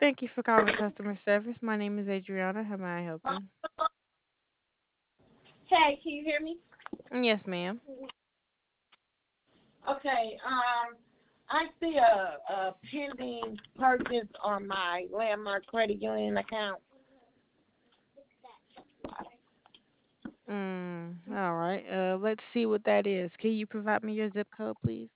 Thank you for calling customer service. My name is Adriana. How may I help you? Hey, can you hear me? Yes, ma'am. Okay. I see a pending purchase on my Landmark Credit Union account. All right. Let's see what that is. Can you provide me your zip code, please?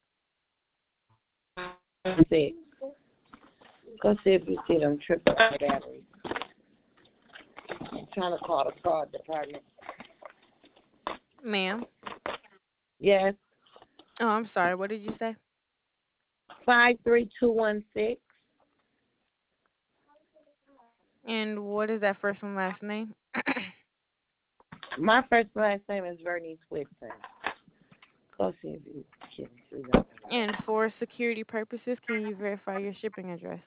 See, go see if you see them triple batteries. I'm trying to call the fraud department. Ma'am. Yes, Oh, I'm sorry. What did you say? 53216. And what is that first and last name? My first and last name is Vernice Whitson. Go see if you can see that. And for security purposes, can you verify your shipping address?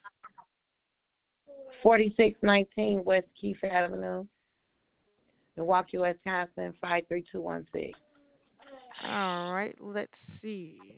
4619 West Keefe Avenue, Milwaukee, Wisconsin, 53216. All right. Let's see.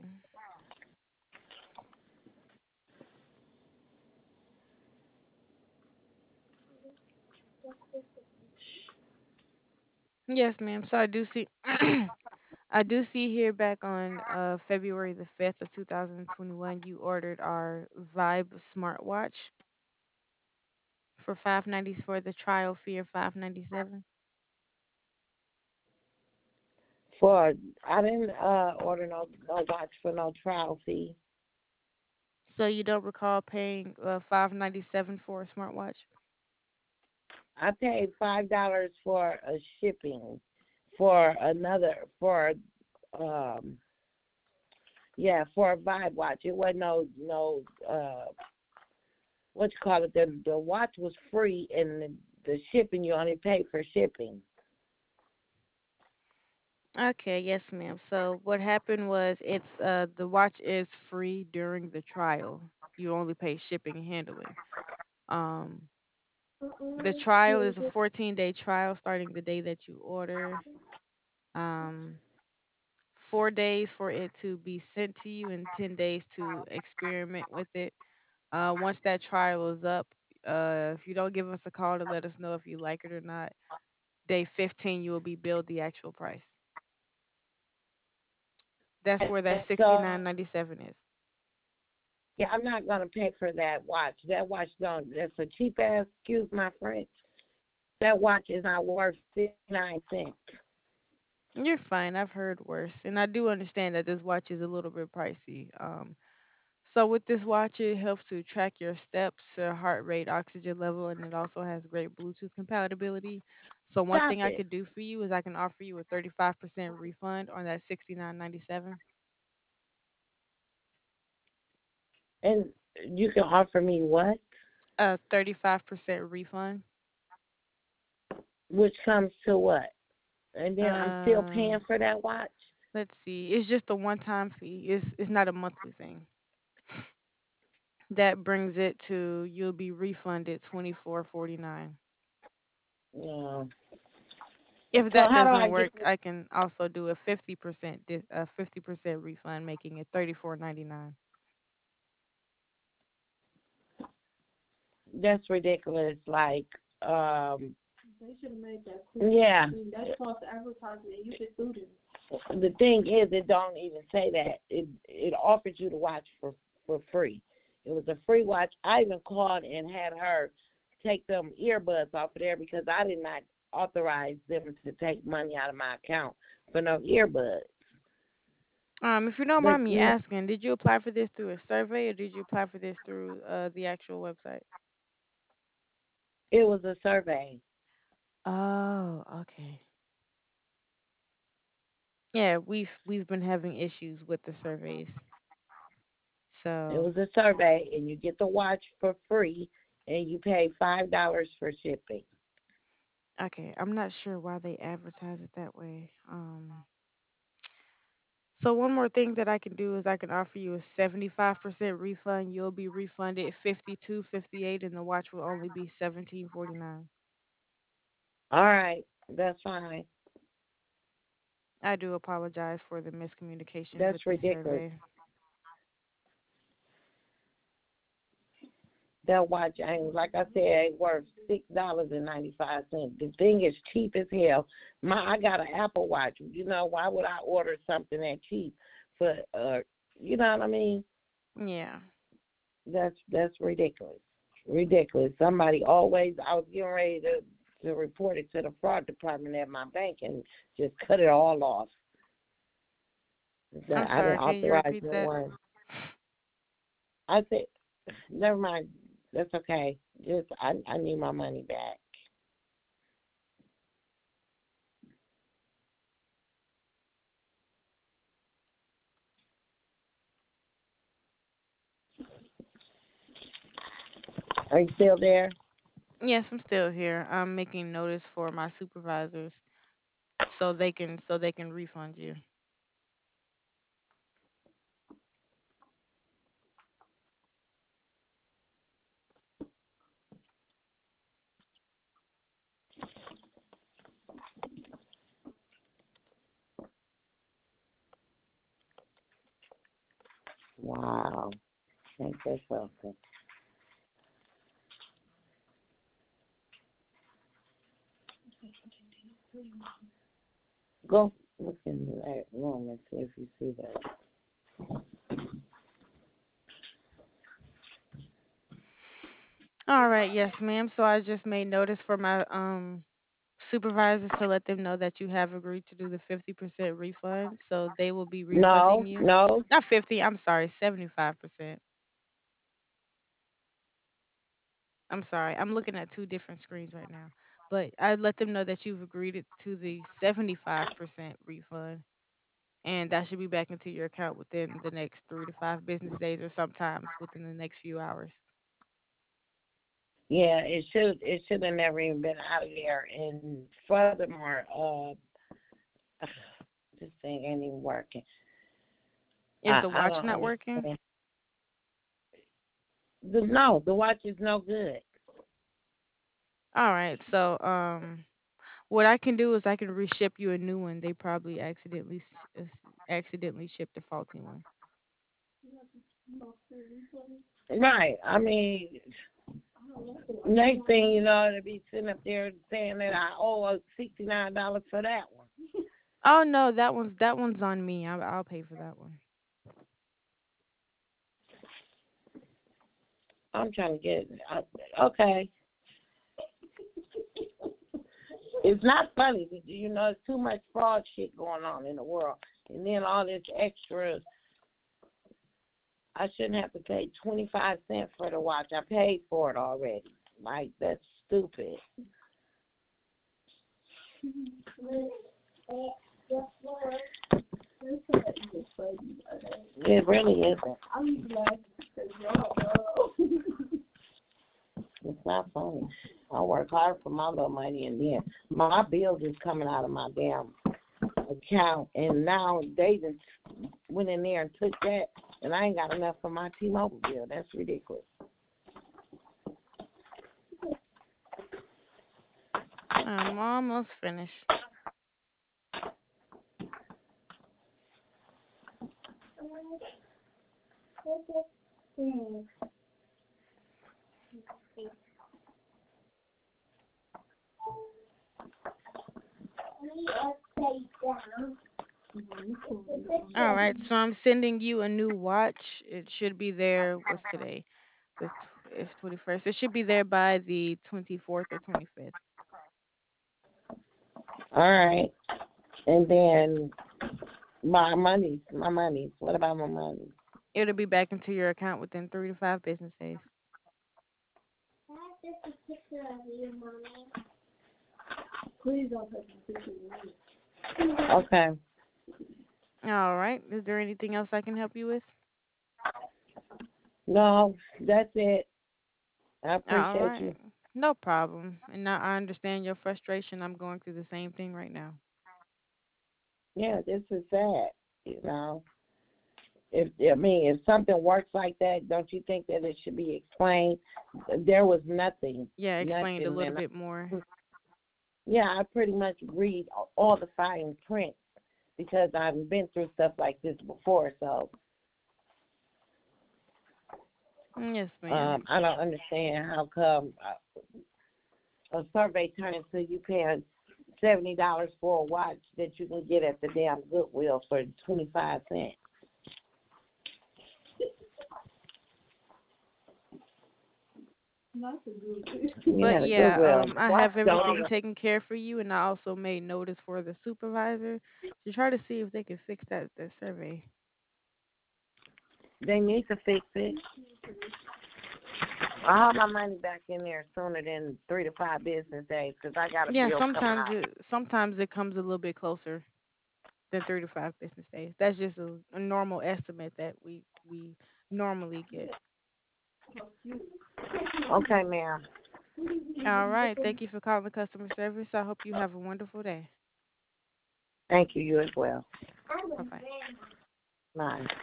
Yes, ma'am. So I do see. I do see here back on February the 5th of 2021, you ordered our Vibe smartwatch for 590 for the trial fee of 597. For I didn't order no watch for no trial fee. So you don't recall paying 597 for a smartwatch? I paid $5 for a shipping for another um for a Vibe watch. It wasn't no what you call it. The watch was free and the shipping you only pay for shipping. Okay, yes, ma'am. So what happened was it's the watch is free during the trial. You only pay shipping and handling. Um the trial is a 14-day trial starting the day that you order. Um 4 days for it to be sent to you and 10 days to experiment with it. Once that trial is up, if you don't give us a call to let us know if you like it or not, day 15 you will be billed the actual price. That's where that So 69.97 is. yeah, I'm not gonna pay for that watch. That watch don't. That's a cheap ass. Excuse my French. That watch is not worth 69 cents. You're fine. I've heard worse, and I do understand that this watch is a little bit pricey. So with this watch, it helps to track your steps, heart rate, oxygen level, and it also has great Bluetooth compatibility. So one Stop thing I it. could do for you is I can offer you a 35% refund on that 69.97. And you can offer me what? A 35% refund. Which comes to what? And then I'm still Uh, paying for that watch. let's see. It's just a one-time fee. It's not a monthly thing. That brings it to you'll be refunded 24.49. Yeah. If So that how do I doesn't get work, I can also do a 50% refund, making it 34.99. that's ridiculous. Like, they should have made that clear. Yeah. That's false advertising. You should sue them. The thing is, it don't even say that. It offers you to watch for free. It was a free watch. I even called and had her take them earbuds off of there because I did not authorize them to take money out of my account for no earbuds. If you don't But mind me asking, did you apply for this through a survey or did you apply for this through the actual website? it was a survey. Oh, okay. Yeah, we've been having issues with the surveys. It So, was a survey, and you get the watch for free, and you pay $5 for shipping. okay, I'm not sure why they advertise it that way. So one more thing that I can do is I can offer you a 75% refund. You'll be refunded 52.58 and the watch will only be 17.49. All right, that's fine. I do apologize for the miscommunication with That's this ridiculous. survey. That watch ain't, like I said, ain't worth $6.95. The thing is cheap as hell. I got an Apple Watch. You know, why would I order something that cheap for you know what I mean? Yeah. That's ridiculous. Ridiculous. Somebody always, I was getting ready to report it to the fraud department at my bank and just cut it all off. I'm I didn't sorry, can you authorize repeat no that? one. I said, never mind. That's okay. Just I need my money back. Are you still there? Yes, I'm still here. I'm making notice for my supervisors so they can refund you. Wow. Ain't that something? Go look in that room and see if you see that. All right, yes, ma'am. So I just made notice for my supervisors to let them know that you have agreed to do the 50% refund. So they will be refunding No, you. no. Not 50, I'm sorry, 75%. I'm sorry. I'm looking at two different screens right now. But I let them know that you've agreed to the 75% refund, and that should be back into your account within the next 3 to 5 business days, or sometimes within the next few hours. Yeah, it should have never even been out of there. And furthermore, this thing ain't even working. Is the I watch don't not working? understand. No, the watch is no good. All right. So what I can do is I can reship you a new one. They probably accidentally shipped a faulty one. Right. I mean, next thing you know, to be sitting up there saying that I owe $69 for that one. Oh no, that one's on me. I'll pay for that one. I'm trying to get. Okay. It's not funny. You know, there's too much fraud shit going on in the world, and then all this extra. I shouldn't have to pay 25 cents for the watch. I paid for it already. Like that's stupid. It really isn't. It's not funny. I work hard for my little money, and then my bills is coming out of my damn account, and now they just went in there and took that, and I ain't got enough for my T-Mobile bill. That's ridiculous. I'm almost finished. All right, so I'm sending you a new watch. It should be there. What's today? If 21st. It should be there by the 24th or 25th. All right, and then my money. What about my money? It'll be back into your account within 3 to 5 business days. Okay. All right. Is there anything else I can help you with? No, that's it. I All appreciate right. you. No problem. And now I understand your frustration. I'm going through the same thing right now. Yeah, this is sad. You know, if something works like that, don't you think that it should be explained? There was nothing, Yeah, explained a nothing, little and bit more. yeah, I pretty much read all the fine print because I've been through stuff like this before. So Yes, ma'am. I don't understand how come a survey turned into you paying $70 for a watch that you can get at the damn Goodwill for 25 cents. But Yeah, the yeah, Goodwill. I Watch have don't everything even. taken care for you, and I also made notice for the supervisor to try to see if they can fix that survey. They need to fix it. I have my money back in there sooner than 3 to 5 business days because I got a Yeah, bill coming out. sometimes it comes a little bit closer than 3 to 5 business days. That's just a normal estimate that we normally get. Okay, ma'am. All right. Thank you for calling customer service. I hope you have a wonderful day. Thank you. You as well. Bye bye. Bye.